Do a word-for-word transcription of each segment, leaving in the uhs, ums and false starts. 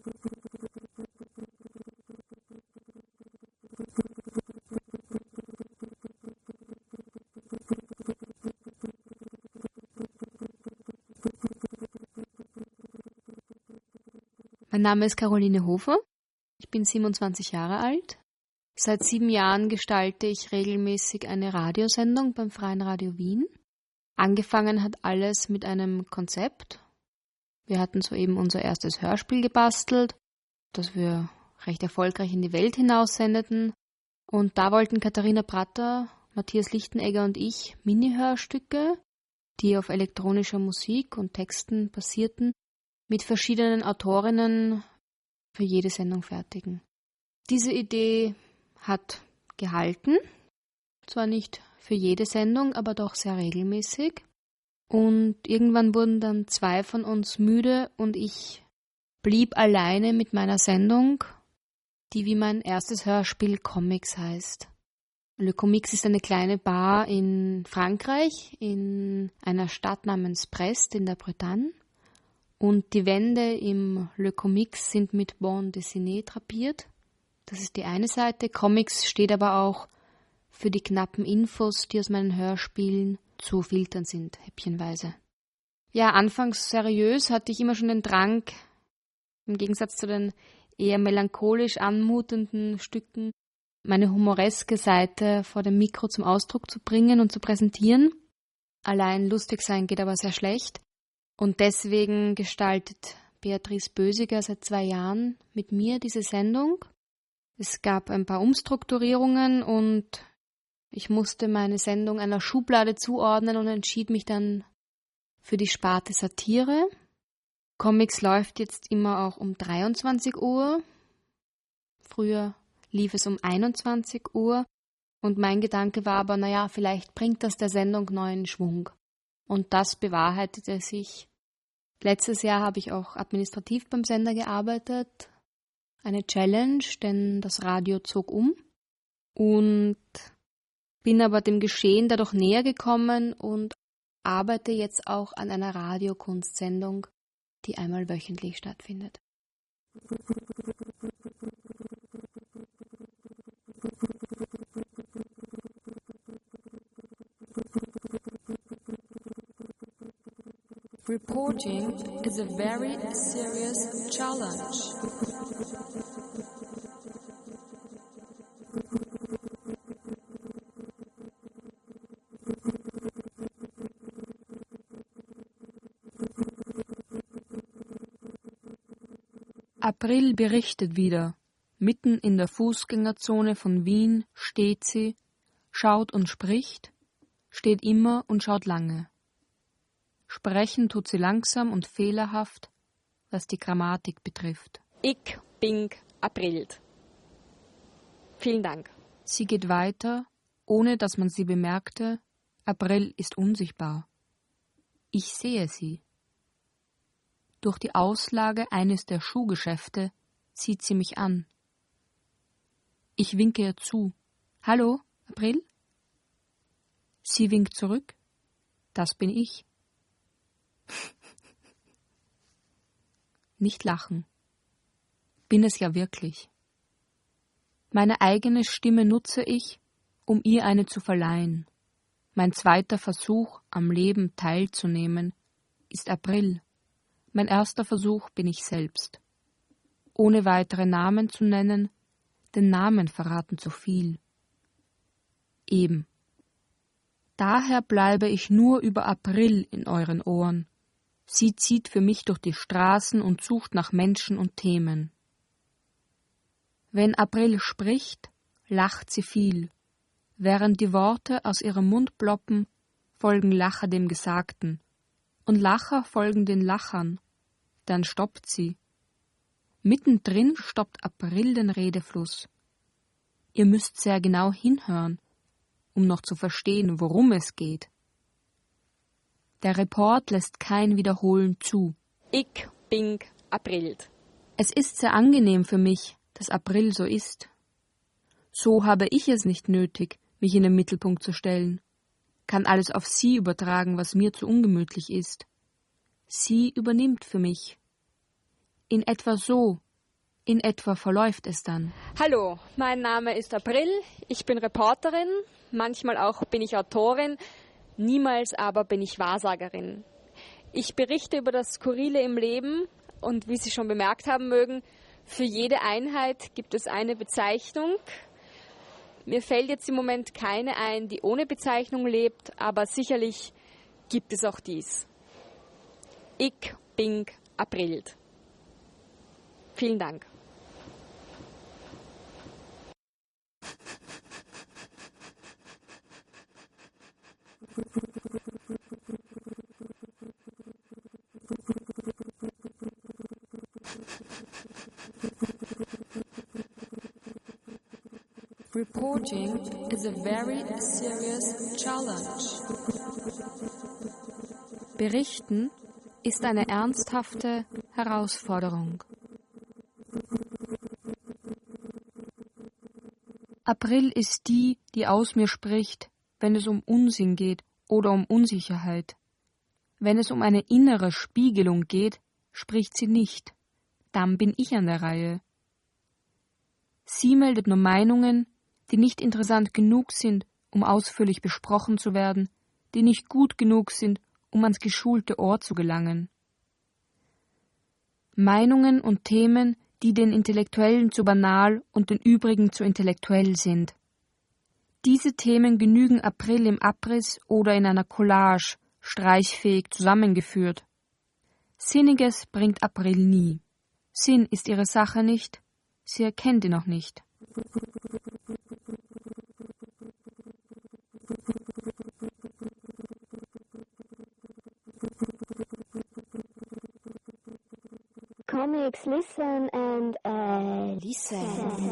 Mein Name ist Caroline Hofer. Ich bin siebenundzwanzig Jahre alt. Seit sieben Jahren gestalte ich regelmäßig eine Radiosendung beim Freien Radio Wien. Angefangen hat alles mit einem Konzept. Wir hatten soeben unser erstes Hörspiel gebastelt, das wir recht erfolgreich in die Welt hinaussendeten. Und da wollten Katharina Pratter, Matthias Lichtenegger und ich Mini-Hörstücke, die auf elektronischer Musik und Texten basierten, mit verschiedenen Autorinnen für jede Sendung fertigen. Diese Idee hat gehalten, zwar nicht für jede Sendung, aber doch sehr regelmäßig. Und irgendwann wurden dann zwei von uns müde und ich blieb alleine mit meiner Sendung, die wie mein erstes Hörspiel Comics heißt. Le Comics ist eine kleine Bar in Frankreich, in einer Stadt namens Brest in der Bretagne. Und die Wände im Le Comics sind mit Bande dessinée drapiert. Das ist die eine Seite. Comics steht aber auch für die knappen Infos, die aus meinen Hörspielen zu filtern sind, häppchenweise. Ja, anfangs seriös hatte ich immer schon den Drang, im Gegensatz zu den eher melancholisch anmutenden Stücken, meine humoreske Seite vor dem Mikro zum Ausdruck zu bringen und zu präsentieren. Allein lustig sein geht aber sehr schlecht. Und deswegen gestaltet Beatrice Bösiger seit zwei Jahren mit mir diese Sendung. Es gab ein paar Umstrukturierungen und ich musste meine Sendung einer Schublade zuordnen und entschied mich dann für die Sparte Satire. Comics läuft jetzt immer auch um dreiundzwanzig Uhr. Früher lief es um einundzwanzig Uhr. Und mein Gedanke war aber, naja, vielleicht bringt das der Sendung neuen Schwung. Und das bewahrheitete sich. Letztes Jahr habe ich auch administrativ beim Sender gearbeitet. Eine Challenge, denn das Radio zog um. Und bin aber dem Geschehen dadurch näher gekommen und arbeite jetzt auch an einer Radiokunstsendung, die einmal wöchentlich stattfindet. Reporting is a very serious challenge. April berichtet wieder. Mitten in der Fußgängerzone von Wien steht sie, schaut und spricht, steht immer und schaut lange. Sprechen tut sie langsam und fehlerhaft, was die Grammatik betrifft. Ich bin April. Vielen Dank. Sie geht weiter, ohne dass man sie bemerkte. April ist unsichtbar. Ich sehe sie. Durch die Auslage eines der Schuhgeschäfte zieht sie mich an. Ich winke ihr zu. Hallo, April? Sie winkt zurück. Das bin ich. Nicht lachen. Bin es ja wirklich. Meine eigene Stimme nutze ich, um ihr eine zu verleihen. Mein zweiter Versuch, am Leben teilzunehmen, ist April. Mein erster Versuch bin ich selbst. Ohne weitere Namen zu nennen, denn Namen verraten zu viel. Eben. Daher bleibe ich nur über April in euren Ohren. Sie zieht für mich durch die Straßen und sucht nach Menschen und Themen. Wenn April spricht, lacht sie viel. Während die Worte aus ihrem Mund ploppen, folgen Lacher dem Gesagten. Und Lacher folgen den Lachern. Dann stoppt sie. Mittendrin stoppt April den Redefluss. Ihr müsst sehr genau hinhören, um noch zu verstehen, worum es geht. Der Report lässt kein Wiederholen zu. Ich bin April. Es ist sehr angenehm für mich, dass April so ist. So habe ich es nicht nötig, mich in den Mittelpunkt zu stellen, kann alles auf sie übertragen, was mir zu ungemütlich ist. Sie übernimmt für mich. In etwa so, in etwa verläuft es dann? Hallo, mein Name ist April, ich bin Reporterin, manchmal auch bin ich Autorin, niemals aber bin ich Wahrsagerin. Ich berichte über das Skurrile im Leben und wie Sie schon bemerkt haben mögen, für jede Einheit gibt es eine Bezeichnung. Mir fällt jetzt im Moment keine ein, die ohne Bezeichnung lebt, aber sicherlich gibt es auch dies. Ich bin April. Vielen Dank. Reporting is a very serious challenge. Berichten ist eine ernsthafte Herausforderung. April ist die, die aus mir spricht, wenn es um Unsinn geht oder um Unsicherheit. Wenn es um eine innere Spiegelung geht, spricht sie nicht. Dann bin ich an der Reihe. Sie meldet nur Meinungen, die nicht interessant genug sind, um ausführlich besprochen zu werden, die nicht gut genug sind, um ans geschulte Ohr zu gelangen. Meinungen und Themen, die den Intellektuellen zu banal und den übrigen zu intellektuell sind. Diese Themen genügen April im Abriss oder in einer Collage, streichfähig zusammengeführt. Sinniges bringt April nie. Sinn ist ihre Sache nicht, sie erkennt ihn auch nicht. Comics listen and uh, listen.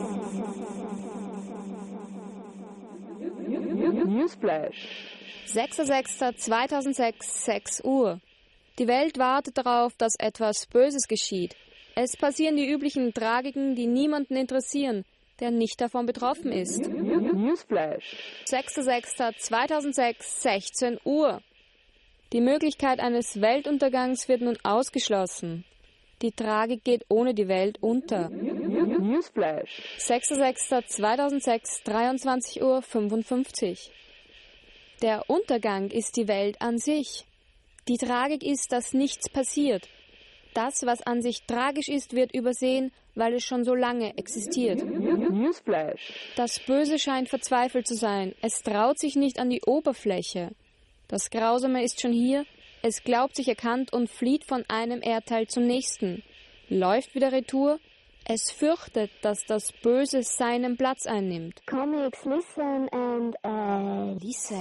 Newsflash. sechster sechster zweitausendsechs, sechs Uhr. Die Welt wartet darauf, dass etwas Böses geschieht. Es passieren die üblichen Tragiken, die niemanden interessieren, der nicht davon betroffen ist. Newsflash. sechster sechster zweitausendsechs, sechzehn Uhr. Die Möglichkeit eines Weltuntergangs wird nun ausgeschlossen. Die Tragik geht ohne die Welt unter. Newsflash. sechster sechster zweitausendsechs, dreiundzwanzig Uhr fünfundfünfzig. Der Untergang ist die Welt an sich. Die Tragik ist, dass nichts passiert. Das, was an sich tragisch ist, wird übersehen, weil es schon so lange existiert. Newsflash. Das Böse scheint verzweifelt zu sein. Es traut sich nicht an die Oberfläche. Das Grausame ist schon hier. Es glaubt sich erkannt und flieht von einem Erdteil zum nächsten. Läuft wieder retour. Es fürchtet, dass das Böse seinen Platz einnimmt. Comics listen and uh, listen.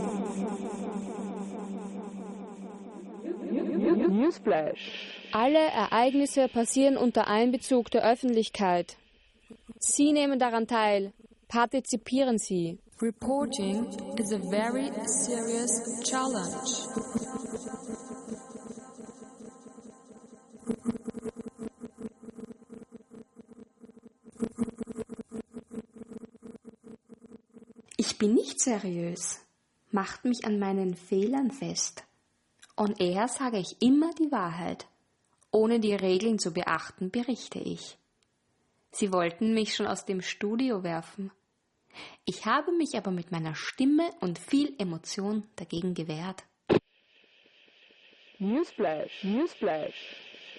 Newsflash. Alle Ereignisse passieren unter Einbezug der Öffentlichkeit. Sie nehmen daran teil. Partizipieren Sie. Reporting is a very serious challenge. Ich bin nicht seriös, macht mich an meinen Fehlern fest. On air sage ich immer die Wahrheit. Ohne die Regeln zu beachten, berichte ich. Sie wollten mich schon aus dem Studio werfen. Ich habe mich aber mit meiner Stimme und viel Emotion dagegen gewehrt. Newsflash. Newsflash.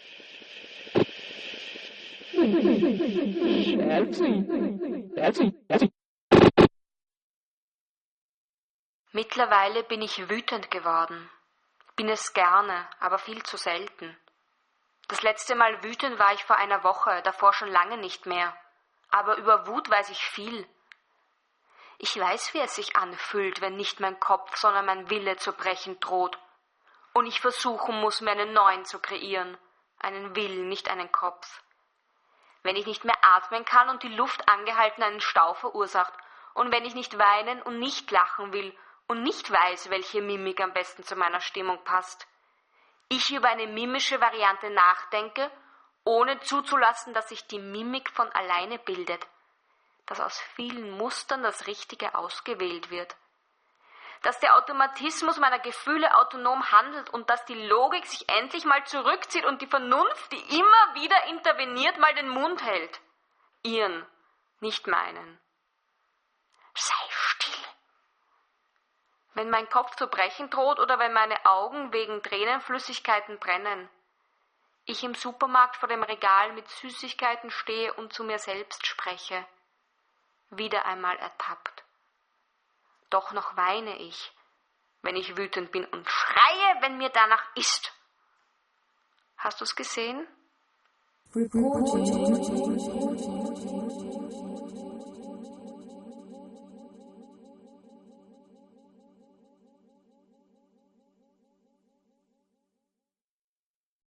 Mittlerweile bin ich wütend geworden. Bin es gerne, aber viel zu selten. Das letzte Mal wütend war ich vor einer Woche, davor schon lange nicht mehr. Aber über Wut weiß ich viel. Ich weiß, wie es sich anfühlt, wenn nicht mein Kopf, sondern mein Wille zu brechen droht. Und ich versuchen muss, mir einen neuen zu kreieren. Einen Willen, nicht einen Kopf. Wenn ich nicht mehr atmen kann und die Luft angehalten einen Stau verursacht. Und wenn ich nicht weinen und nicht lachen will und nicht weiß, welche Mimik am besten zu meiner Stimmung passt. Ich über eine mimische Variante nachdenke, ohne zuzulassen, dass sich die Mimik von alleine bildet, dass aus vielen Mustern das Richtige ausgewählt wird. dass der Automatismus meiner Gefühle autonom handelt und dass die Logik sich endlich mal zurückzieht und die Vernunft, die immer wieder interveniert, mal den Mund hält. Ihren, nicht meinen. Sei still. Wenn mein Kopf zu brechen droht oder wenn meine Augen wegen Tränenflüssigkeiten brennen, ich im Supermarkt vor dem Regal mit Süßigkeiten stehe und zu mir selbst spreche, wieder einmal ertappt. Doch noch weine ich, wenn ich wütend bin und schreie, wenn mir danach ist. Hast du's gesehen? Reporting.